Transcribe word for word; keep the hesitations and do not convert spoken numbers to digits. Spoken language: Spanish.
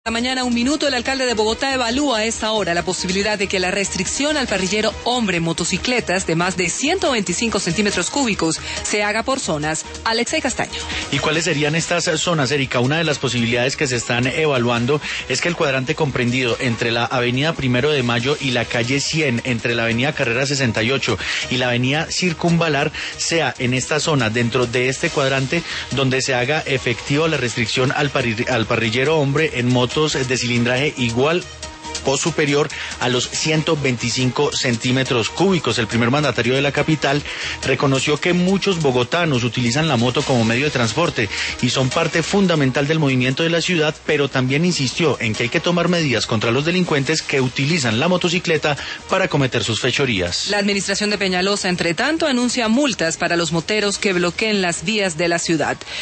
La mañana, un minuto, el alcalde de Bogotá evalúa a esta hora la posibilidad de que la restricción al parrillero hombre en motocicletas de más de ciento veinticinco centímetros cúbicos se haga por zonas. Alexei Castaño. ¿Y cuáles serían estas zonas, Erika? Una de las posibilidades que se están evaluando es que el cuadrante comprendido entre la avenida Primero de Mayo y la calle cien, entre la avenida Carrera sesenta y ocho y la avenida Circunvalar, sea en esta zona, dentro de este cuadrante, donde se haga efectiva la restricción al, parri- al parrillero hombre en motos de cilindraje igual o superior a los ciento veinticinco centímetros cúbicos. El primer mandatario de la capital reconoció que muchos bogotanos utilizan la moto como medio de transporte y son parte fundamental del movimiento de la ciudad, pero también insistió en que hay que tomar medidas contra los delincuentes que utilizan la motocicleta para cometer sus fechorías. La administración de Peñalosa, entre tanto, anuncia multas para los moteros que bloqueen las vías de la ciudad.